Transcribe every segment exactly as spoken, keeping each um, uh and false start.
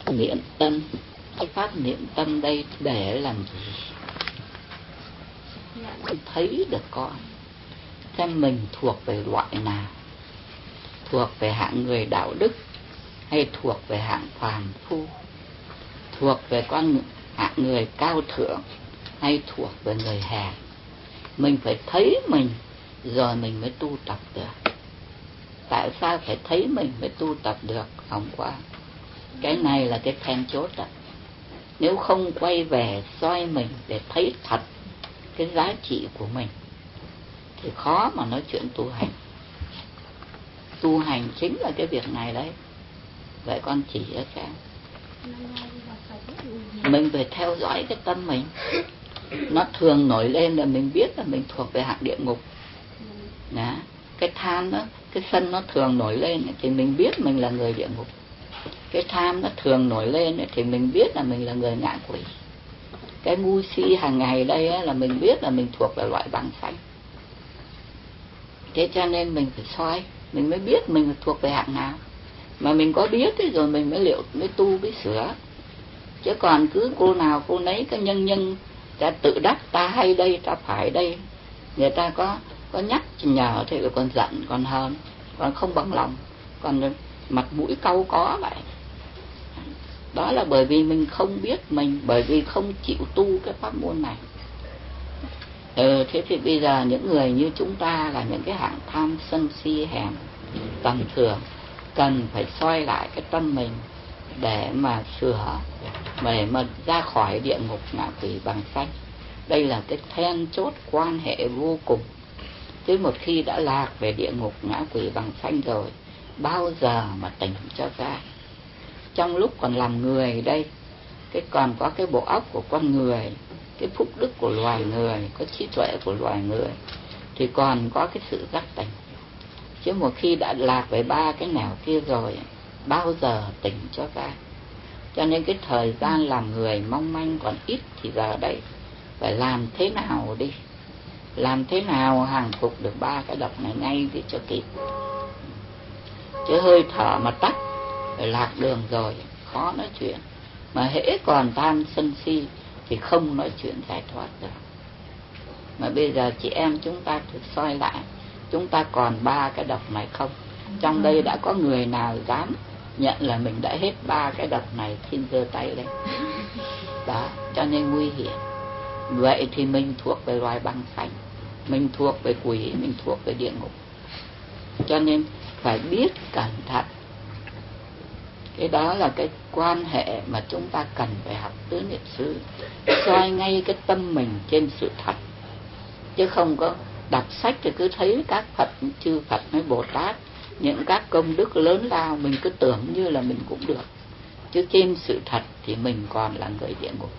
niệm tâm. Cái pháp niệm tâm đây để làm gì? Thấy được con xem mình thuộc về loại nào, thuộc về hạng người đạo đức hay thuộc về hạng phàm phu, thuộc về con hạng người cao thượng hay thuộc về người hèn. Mình phải thấy mình rồi mình mới tu tập được. Tại sao phải thấy mình mới tu tập được Hồng Quang? Cái này là cái then chốt đó. Nếu không quay về soi mình để thấy thật cái giá trị của mình thì khó mà nói chuyện tu hành. Tu hành chính là cái việc này đấy. Vậy con chỉ cho xem. Mình phải theo dõi cái tâm mình. Nó thường nổi lên là mình biết là mình thuộc về hạng địa ngục. Đó. Cái tham đó, cái sân nó thường nổi lên thì mình biết mình là người địa ngục. Cái tham nó thường nổi lên thì mình biết là mình là người ngạ quỷ. Cái ngu si hàng ngày đây là mình biết là mình thuộc về loại bằng xanh. Thế cho nên mình phải soi, mình mới biết mình thuộc về hạng nào. Mà mình có biết thì rồi mình mới liệu, mới tu, mới sửa. Chứ còn cứ cô nào cô nấy cái nhân nhân ta tự đắc ta hay đây, ta phải đây. Người ta có có nhắc nhở thì còn giận, còn hờn, còn không bằng lòng, còn mặt mũi cau có vậy. Đó là bởi vì mình không biết mình, bởi vì không chịu tu cái pháp môn này. Ừ, thế thì bây giờ những người như chúng ta là những cái hạng tham sân si hèn tầm thường, cần phải soi lại cái tâm mình để mà sửa, để mà ra khỏi địa ngục ngạ quỷ bằng xanh. Đây là cái then chốt quan hệ vô cùng. Chứ một khi đã lạc về địa ngục ngã quỷ bằng xanh rồi, bao giờ mà tỉnh cho ra? Trong lúc còn làm người đây, cái còn có cái bộ óc của con người, cái phúc đức của loài người, có trí tuệ của loài người, thì còn có cái sự giác tỉnh. Chứ một khi đã lạc về ba cái nẻo kia rồi, bao giờ tỉnh cho ra? Cho nên cái thời gian làm người mong manh còn ít, thì giờ đây phải làm thế nào đi, làm thế nào hàng phục được ba cái độc này ngay đi cho kịp. Chứ hơi thở mà tắt, phải lạc đường rồi, khó nói chuyện. Mà hễ còn tham sân si thì không nói chuyện giải thoát được. Mà bây giờ chị em chúng ta thử soi lại, chúng ta còn ba cái độc này không? Trong đây đã có người nào dám nhận là mình đã hết ba cái độc này, xin giơ tay lên. Đó, cho nên nguy hiểm. Vậy thì mình thuộc về loài băng xanh, mình thuộc về quỷ, mình thuộc về địa ngục. Cho nên phải biết cẩn thận. Cái đó là cái quan hệ mà chúng ta cần phải học tứ niệm xứ, soi ngay cái tâm mình trên sự thật. Chứ không có đọc sách thì cứ thấy các Phật, chư Phật hay Bồ Tát, những các công đức lớn lao, mình cứ tưởng như là mình cũng được. Chứ trên sự thật thì mình còn là người địa ngục.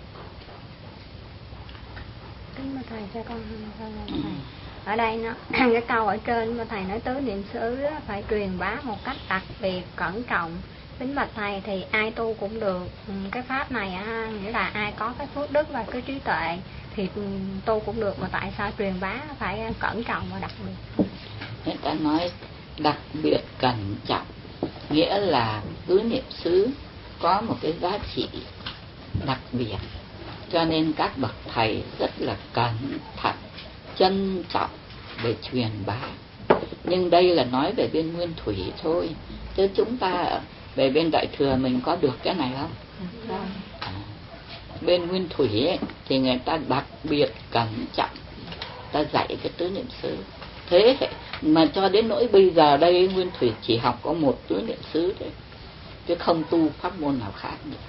Kính mà thầy cho con thầy. Ở đây nó cái câu ở trên mà thầy nói tứ niệm xứ phải truyền bá một cách đặc biệt cẩn trọng. Kính bạch thầy, thì ai tu cũng được cái pháp này ha, nghĩa là ai có cái phước đức và cái trí tuệ thì tu cũng được, mà tại sao truyền bá phải cẩn trọng và đặc biệt? Người ta nói đặc biệt cẩn trọng, nghĩa là tứ niệm xứ có một cái giá trị đặc biệt, cho nên các bậc thầy rất là cẩn thận, trân trọng để truyền bá. Nhưng đây là nói về bên Nguyên Thủy thôi, chứ chúng ta về bên Đại Thừa mình có được cái này không? À, bên Nguyên Thủy ấy, thì người ta đặc biệt cẩn trọng, ta dạy cái tứ niệm xứ. Thế mà cho đến nỗi bây giờ đây Nguyên Thủy chỉ học có một tứ niệm xứ thôi, chứ không tu pháp môn nào khác nữa.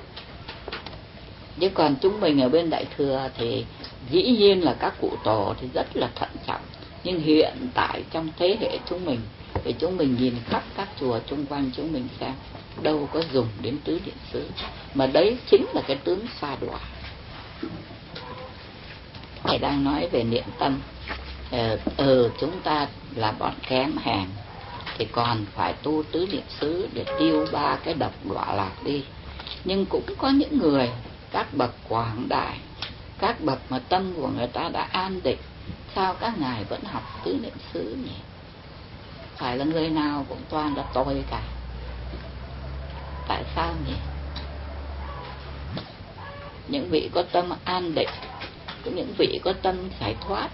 Chứ còn chúng mình ở bên Đại Thừa thì dĩ nhiên là các cụ tổ thì rất là thận trọng. Nhưng hiện tại trong thế hệ chúng mình thì chúng mình nhìn khắp các chùa chung quanh chúng mình xem, đâu có dùng đến tứ niệm xứ. Mà đấy chính là cái tướng xa đọa. Thầy đang nói về niệm tâm. Ờ, ừ, chúng ta là bọn kém hàng thì còn phải tu tứ niệm xứ để tiêu ba cái độc đọa lạc đi. Nhưng cũng có những người, các bậc quảng đại, các bậc mà tâm của người ta đã an định, sao các ngài vẫn học tứ niệm xứ nhỉ? Phải là người nào cũng toàn là tôi cả. Tại sao nhỉ? những vị có tâm an định, những vị có tâm giải thoát.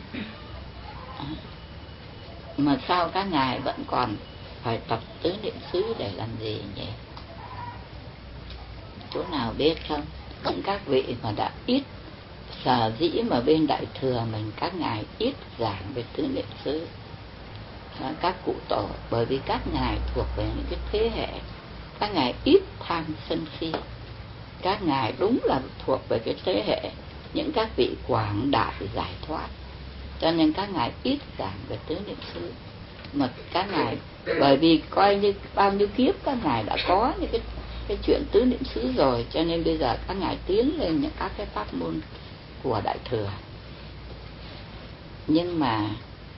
Mà sao các ngài vẫn còn phải tập tứ niệm xứ để làm gì nhỉ? Chỗ nào biết không? Những các vị mà đã ít, sở dĩ mà bên Đại Thừa mình các ngài ít giảng về tứ niệm xứ, các cụ tổ, bởi vì các ngài thuộc về những cái thế hệ, các ngài ít tham sân si, các ngài đúng là thuộc về cái thế hệ những các vị quảng đại giải thoát, cho nên các ngài ít giảng về tứ niệm xứ. Mà các ngài bởi vì coi như bao nhiêu kiếp các ngài đã có những cái cái chuyện tứ niệm xứ rồi, cho nên bây giờ các ngài tiến lên những các cái pháp môn của Đại Thừa. Nhưng mà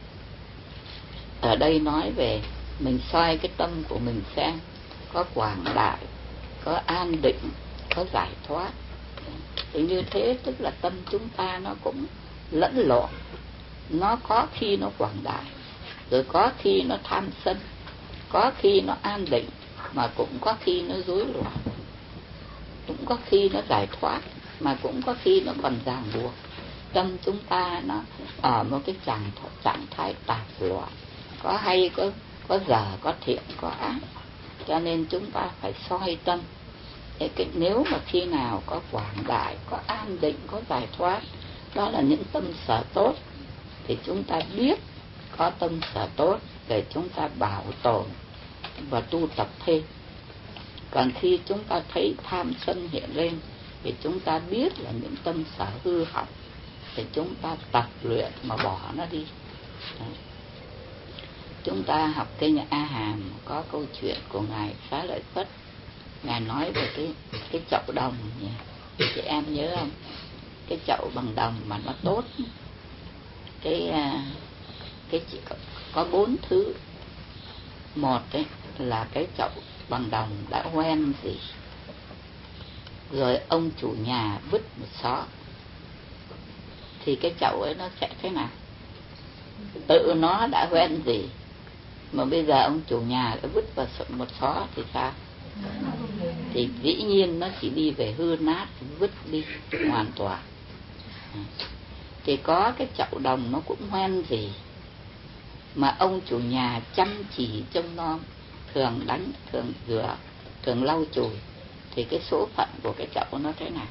ở đây nói về mình soi cái tâm của mình xem có quảng đại, có an định, có giải thoát. Thì như thế tức là tâm chúng ta nó cũng lẫn lộn, nó có khi nó quảng đại, rồi có khi nó tham sân, có khi nó an định, mà cũng có khi nó rối loạn, cũng có khi nó giải thoát, mà cũng có khi nó còn ràng buộc. Tâm chúng ta nó ở một cái trạng trạng thái tạp loạn, có hay, có có dở, có thiện, có ác. Cho nên chúng ta phải soi tâm. Thế cái, nếu mà khi nào có quảng đại, có an định, có giải thoát, đó là những tâm sở tốt, thì chúng ta biết có tâm sở tốt để chúng ta bảo tồn và tu tập thêm. Còn khi chúng ta thấy tham sân hiện lên thì chúng ta biết là những tâm sở hư hỏng, thì chúng ta tập luyện mà bỏ nó đi. Đấy. Chúng ta học kinh A Hàm có câu chuyện của ngài Xá Lợi Phất, ngài nói về cái cái chậu đồng nhỉ? Chị em nhớ không? Cái chậu bằng đồng mà nó tốt, cái cái chỉ có, có bốn thứ. Một ấy là cái chậu bằng đồng đã hoen gì, rồi ông chủ nhà vứt một xó, thì cái chậu ấy nó sẽ thế nào? Tự nó đã hoen gì mà bây giờ ông chủ nhà đã vứt vào một xó thì sao? Thì dĩ nhiên nó chỉ đi về hư nát, vứt đi hoàn toàn. Thì có cái chậu đồng nó cũng hoen gì mà ông chủ nhà chăm chỉ trông nom, thường đánh, thường rửa, thường lau chùi, thì cái số phận của cái chậu nó thế nào?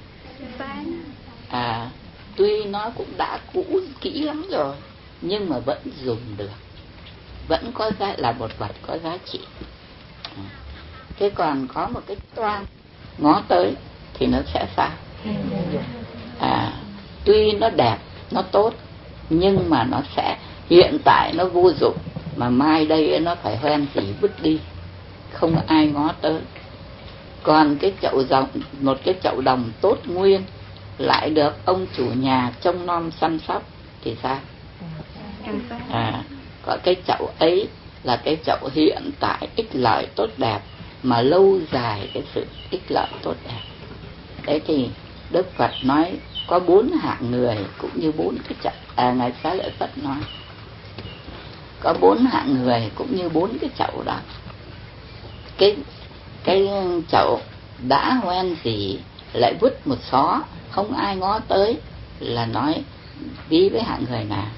À, tuy nó cũng đã cũ kỹ lắm rồi, nhưng mà vẫn dùng được, vẫn có giá, là một vật có giá trị. À, thế còn có một cái toan ngó tới thì nó sẽ sao? À, tuy nó đẹp, nó tốt, nhưng mà nó sẽ hiện tại nó vô dụng, mà mai đây nó phải hoen gì vứt đi, không ai ngó tới. Còn cái chậu đồng, một cái chậu đồng tốt nguyên lại được ông chủ nhà trông nom săn sóc thì sao? À, có cái chậu ấy là cái chậu hiện tại ích lợi tốt đẹp, mà lâu dài cái sự ích lợi tốt đẹp. Đấy thì Đức Phật nói có bốn hạng người cũng như bốn cái chậu. À, ngài Xá Lợi Phất nói có bốn hạng người cũng như bốn cái chậu đó. Cái cái chậu đã hoen gì lại vứt một xó, không ai ngó tới, là nói ví với hạng người nào?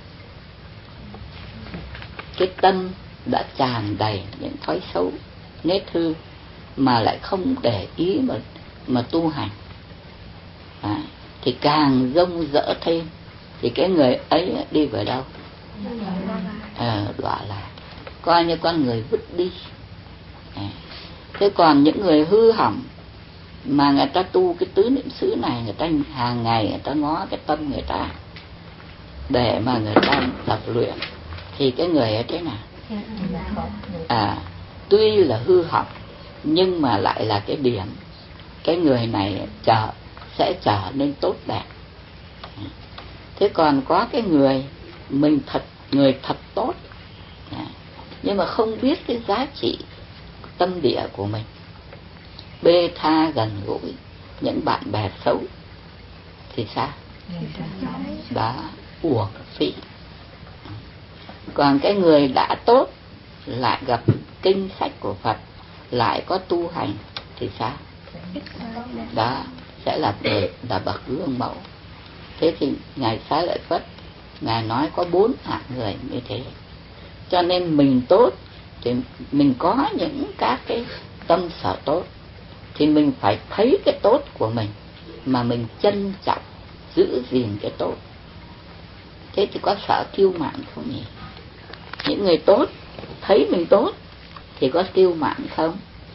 Cái tâm đã tràn đầy những thói xấu, nết hư, mà lại không để ý mà mà tu hành, à, thì càng rông rỡ thêm, thì cái người ấy đi về đâu? À, đọa lạc, coi như con người vứt đi. À, thế còn những người hư hỏng mà người ta tu cái tứ niệm xứ này, người ta hàng ngày người ta ngó cái tâm người ta để mà người ta tập luyện, thì cái người ấy thế nào? À, tuy là hư hỏng nhưng mà lại là cái điểm, cái người này trở sẽ trở nên tốt đẹp. Thế còn có cái người mình thật, người thật tốt, nhưng mà không biết cái giá trị tâm địa của mình, bê tha gần gũi những bạn bè xấu, thì sao? Đã uổng phí. Còn cái người đã tốt lại gặp kinh sách của Phật, lại có tu hành thì sao? Đó, sẽ là người là bậc gương mẫu. Thế thì ngài Xá Lợi Phất ngài nói có bốn hạng người như thế. Cho nên mình tốt thì mình có những các cái tâm sở tốt, thì mình phải thấy cái tốt của mình mà mình trân trọng giữ gìn cái tốt. Thế thì có sợ kiêu mạn không nhỉ? Những người tốt thấy mình tốt thì có kiêu mạn không?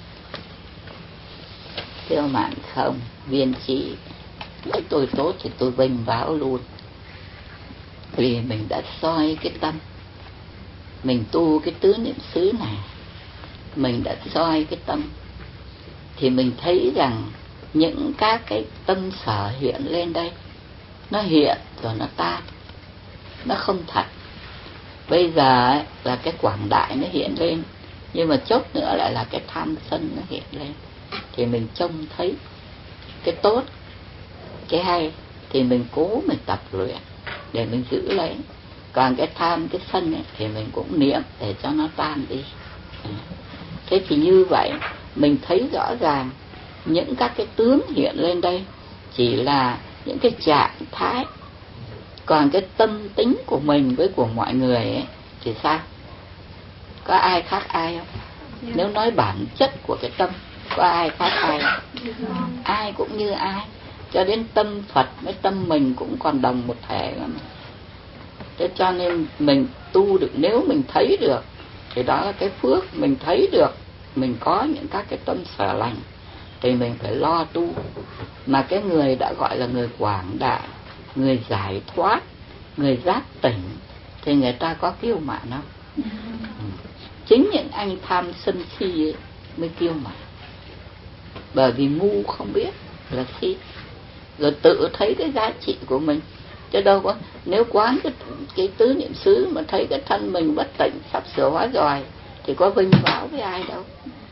Kiêu mạn không. Viên trí thấy tôi tốt thì tôi vênh váo luôn, vì mình đã soi cái tâm. Mình tu cái tứ niệm xứ này, mình đã soi cái tâm, thì mình thấy rằng những các cái tâm sở hiện lên đây, nó hiện rồi nó tan, nó không thật. Bây giờ ấy, là cái quảng đại nó hiện lên, nhưng mà chốc nữa lại là cái tham sân nó hiện lên. Thì mình trông thấy cái tốt, cái hay, thì mình cố mình tập luyện để mình giữ lấy. Còn cái tham, cái sân ấy, thì mình cũng niệm để cho nó tan đi. Thế thì như vậy mình thấy rõ ràng những các cái tướng hiện lên đây chỉ là những cái trạng thái. Còn cái tâm tính của mình với của mọi người ấy, thì sao? Có ai khác ai không? Yeah. Nếu nói bản chất của cái tâm, có ai khác ai không? Yeah. Ai cũng như ai. Cho đến tâm Phật với tâm mình cũng còn đồng một thể lắm. Thế cho nên mình tu được, nếu mình thấy được thì đó là cái phước. Mình thấy được mình có những các cái tâm sở lành thì mình phải lo tu. Mà cái người đã gọi là người quảng đại, người giải thoát, người giác tỉnh, thì người ta có kiêu mạn không? Ừ. Chính những anh tham sân si ấy mới kiêu mạn. Bởi vì ngu không biết là si, rồi tự thấy cái giá trị của mình. Chứ đâu có, nếu quán cái, cái tứ niệm xứ mà thấy cái thân mình bất tịnh, sắp sửa hóa rồi, thì có vinh váo với ai đâu.